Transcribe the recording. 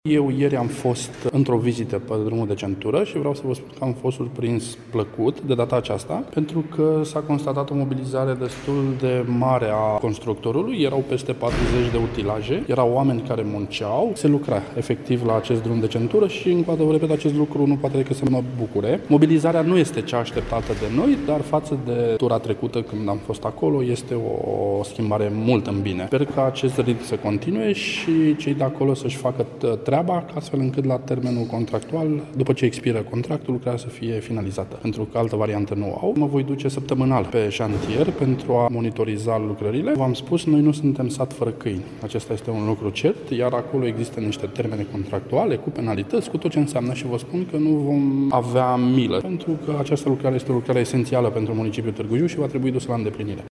Eu ieri am fost într-o vizită pe drumul de centură și vreau să vă spun că am fost surprins plăcut de data aceasta, pentru că s-a constatat o mobilizare destul de mare a constructorului. Erau peste 40 de utilaje, erau oameni care munceau, se lucra efectiv la acest drum de centură și, încă o dată vă repet, acest lucru nu poate decât să mă bucure. Mobilizarea nu este cea așteptată de noi, dar față de tura trecută când am fost acolo, este o schimbare mult în bine. Sper că acest ritm să continue și cei de acolo să-și facă treaba, astfel încât la termenul contractual, după ce expiră contractul, lucrarea să fie finalizată, pentru că altă variantă nu au. Mă voi duce săptămânal pe șantier pentru a monitoriza lucrările. V-am spus, noi nu suntem sat fără câini. Acesta este un lucru cert, iar acolo există niște termene contractuale, cu penalități, cu tot ce înseamnă și vă spun că nu vom avea milă, pentru că această lucrare este o lucrare esențială pentru municipiul Târgu Jiu și va trebui dusă la îndeplinire.